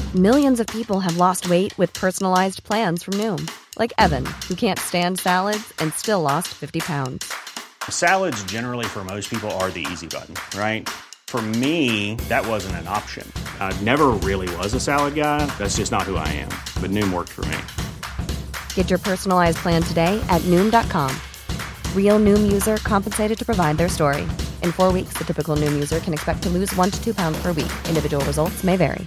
Millions of people have lost weight with personalized plans from Noom. Like Evan, who can't stand salads and still lost 50 pounds. Salads generally for most people are the easy button, right? For me, that wasn't an option. I never really was a salad guy. That's just not who I am. But Noom worked for me. Get your personalized plan today at Noom.com. Real Noom user compensated to provide their story. In 4 weeks, the typical Noom user can expect to lose 1 to 2 pounds per week. Individual results may vary.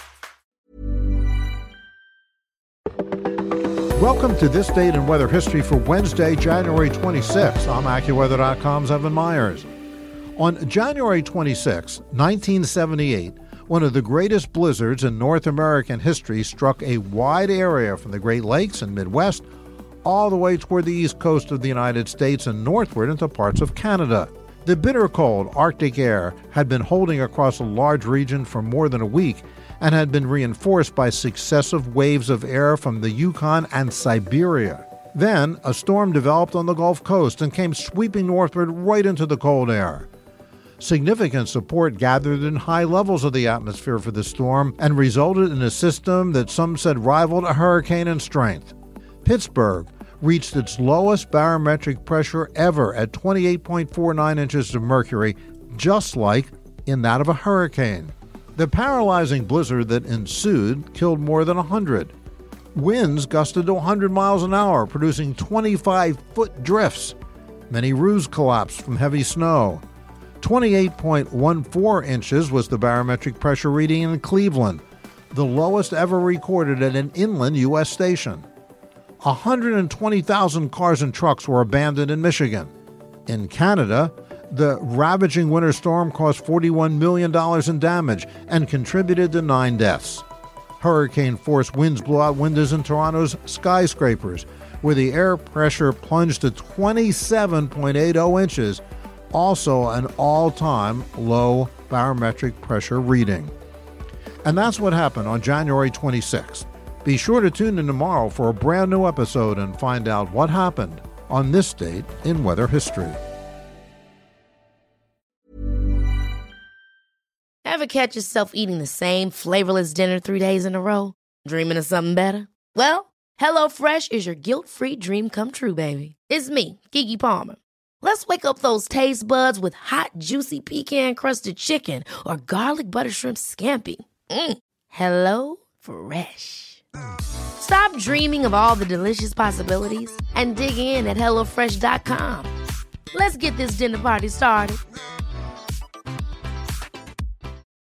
Welcome to This Date in Weather History for Wednesday, January 26. I'm AccuWeather.com's Evan Myers. On January 26, 1978, one of the greatest blizzards in North American history struck a wide area from the Great Lakes and Midwest all the way toward the east coast of the United States and northward into parts of Canada. The bitter cold Arctic air had been holding across a large region for more than a week and had been reinforced by successive waves of air from the Yukon and Siberia. Then, a storm developed on the Gulf Coast and came sweeping northward right into the cold air. Significant support gathered in high levels of the atmosphere for the storm and resulted in a system that some said rivaled a hurricane in strength. Pittsburgh reached its lowest barometric pressure ever at 28.49 inches of mercury, just like in that of a hurricane. The paralyzing blizzard that ensued killed more than 100. Winds gusted to 100 miles an hour, producing 25-foot drifts. Many roofs collapsed from heavy snow. 28.14 inches was the barometric pressure reading in Cleveland, the lowest ever recorded at an inland U.S. station. 120,000 cars and trucks were abandoned in Michigan. In Canada, the ravaging winter storm caused $41 million in damage and contributed to 9 deaths. Hurricane-force winds blew out windows in Toronto's skyscrapers, where the air pressure plunged to 27.80 inches, also an all-time low barometric pressure reading. And that's what happened on January 26th. Be sure to tune in tomorrow for a brand new episode and find out what happened on this date in weather history. Ever catch yourself eating the same flavorless dinner 3 days in a row? Dreaming of something better? Well, HelloFresh is your guilt-free dream come true, baby. It's me, Keke Palmer. Let's wake up those taste buds with hot, juicy pecan-crusted chicken or garlic butter shrimp scampi. Hello Fresh. Stop dreaming of all the delicious possibilities and dig in at HelloFresh.com. Let's get this dinner party started.